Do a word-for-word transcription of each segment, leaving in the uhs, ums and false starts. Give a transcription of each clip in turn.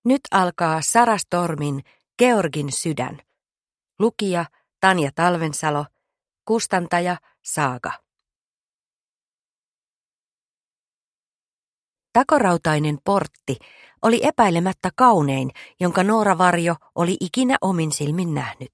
Nyt alkaa Sara Stormin Georgin sydän. Lukija Tanja Talvensalo, kustantaja Saaga. Takorautainen portti oli epäilemättä kaunein, jonka Noora Varjo oli ikinä omin silmin nähnyt.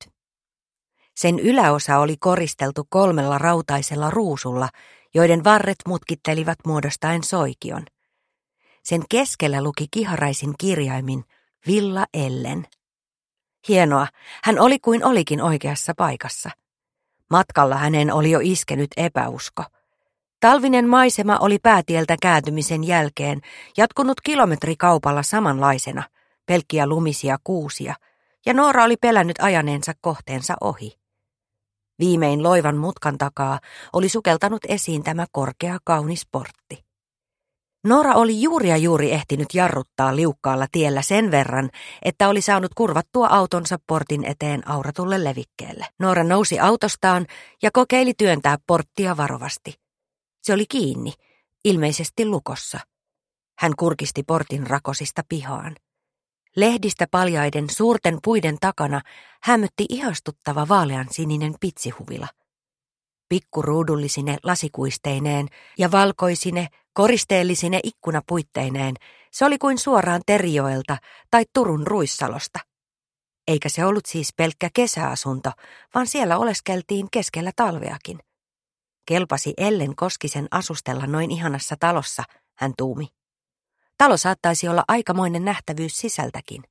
Sen yläosa oli koristeltu kolmella rautaisella ruusulla, joiden varret mutkittelivat muodostaen soikion. Sen keskellä luki kiharaisin kirjaimin Villa Ellen. Hienoa, hän oli kuin olikin oikeassa paikassa. Matkalla hänen oli jo iskenyt epäusko. Talvinen maisema oli päätieltä kääntymisen jälkeen jatkunut kilometrikaupalla samanlaisena, pelkkiä lumisia kuusia, ja Noora oli pelännyt ajaneensa kohteensa ohi. Viimein loivan mutkan takaa oli sukeltanut esiin tämä korkea kaunis portti. Noora oli juuri ja juuri ehtinyt jarruttaa liukkaalla tiellä sen verran, että oli saanut kurvattua autonsa portin eteen auratulle levikkeelle. Noora nousi autostaan ja kokeili työntää porttia varovasti. Se oli kiinni, ilmeisesti lukossa. Hän kurkisti portin rakosista pihaan. Lehdistä paljaiden suurten puiden takana hämötti ihastuttava vaalean sininen pitsihuvila. Pikkuruudullisine lasikuisteineen ja valkoisine, koristeellisine ikkunapuitteineen se oli kuin suoraan Terijoelta tai Turun Ruissalosta. Eikä se ollut siis pelkkä kesäasunto, vaan siellä oleskeltiin keskellä talveakin. Kelpasi Ellen Koskisen asustella noin ihanassa talossa, hän tuumi. Talo saattaisi olla aikamoinen nähtävyys sisältäkin.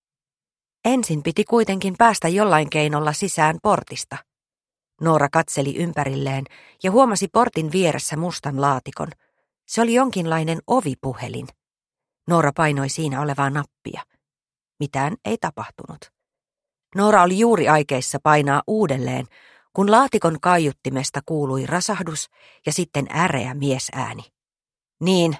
Ensin piti kuitenkin päästä jollain keinolla sisään portista. Noora katseli ympärilleen ja huomasi portin vieressä mustan laatikon. Se oli jonkinlainen ovipuhelin. Noora painoi siinä olevaa nappia. Mitään ei tapahtunut. Noora oli juuri aikeissa painaa uudelleen, kun laatikon kaiuttimesta kuului rasahdus ja sitten äreä miesääni. Niin.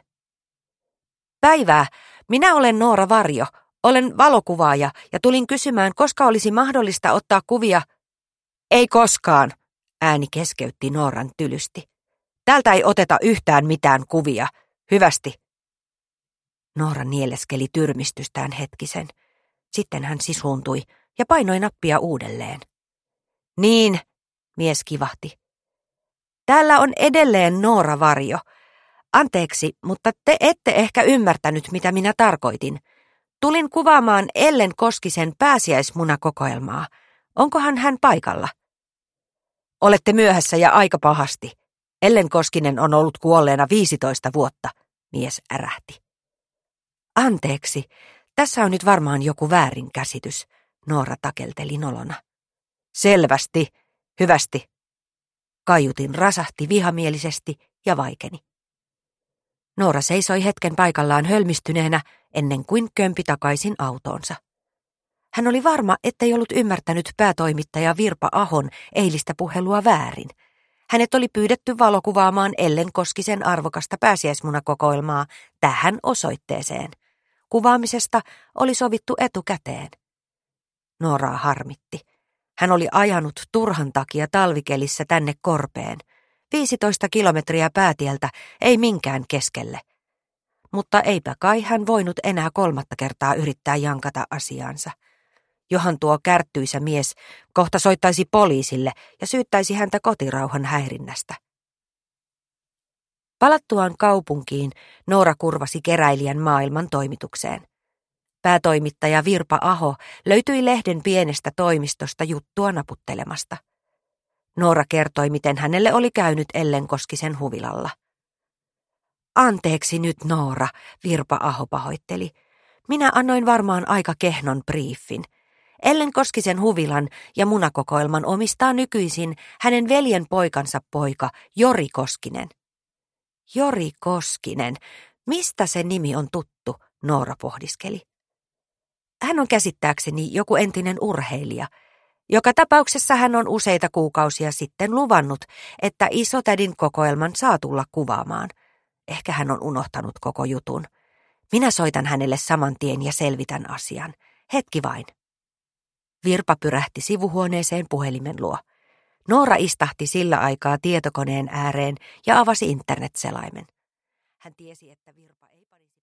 Päivää, minä olen Noora Varjo, olen valokuvaaja ja tulin kysymään, koska olisi mahdollista ottaa kuvia. Ei koskaan, ääni keskeytti Nooran tylysti. Täältä ei oteta yhtään mitään kuvia. Hyvästi. Noora nieleskeli tyrmistystään hetkisen. Sitten hän sisuuntui ja painoi nappia uudelleen. Niin, mies kivahti. Täällä on edelleen Noora Varjo. Anteeksi, mutta te ette ehkä ymmärtänyt, mitä minä tarkoitin. Tulin kuvaamaan Ellen Koskisen pääsiäismunakokoelmaa. Onkohan hän paikalla? Olette myöhässä ja aika pahasti. Ellen Koskinen on ollut kuolleena viisitoista vuotta, mies ärähti. Anteeksi, tässä on nyt varmaan joku väärinkäsitys, Noora takelteli nolona. Selvästi, hyvästi. Kaiutin rasahti vihamielisesti ja vaikeni. Noora seisoi hetken paikallaan hölmistyneenä ennen kuin kömpi takaisin autoonsa. Hän oli varma, ettei ollut ymmärtänyt päätoimittaja Virpa Ahon eilistä puhelua väärin. Hänet oli pyydetty valokuvaamaan Ellen Koskisen arvokasta pääsiäismunakokoelmaa tähän osoitteeseen. Kuvaamisesta oli sovittu etukäteen. Nooraa harmitti. Hän oli ajanut turhan takia talvikelissä tänne korpeen. viisitoista kilometriä päätieltä, ei minkään keskelle. Mutta eipä kai hän voinut enää kolmatta kertaa yrittää jankata asiaansa. Johan tuo kärttyisä mies kohta soittaisi poliisille ja syyttäisi häntä kotirauhan häirinnästä. Palattuaan kaupunkiin Noora kurvasi Keräilijän Maailman toimitukseen. Päätoimittaja Virpa Aho löytyi lehden pienestä toimistosta juttua naputtelemasta. Noora kertoi, miten hänelle oli käynyt Ellen Koskisen huvilalla. Anteeksi nyt, Noora, Virpa Aho pahoitteli. Minä annoin varmaan aika kehnon briefin. Ellen Koskisen huvilan ja munakokoelman omistaa nykyisin hänen veljen poikansa poika Jori Koskinen. Jori Koskinen, mistä se nimi on tuttu, Noora pohdiskeli. Hän on käsittääkseni joku entinen urheilija. Joka tapauksessa hän on useita kuukausia sitten luvannut, että isotädin kokoelman saa tulla kuvaamaan. Ehkä hän on unohtanut koko jutun. Minä soitan hänelle saman tien ja selvitän asian. Hetki vain. Virpa pyrähti sivuhuoneeseen puhelimen luo. Noora istahti sillä aikaa tietokoneen ääreen ja avasi internetselaimen. Hän tiesi, että Virpa ei panisi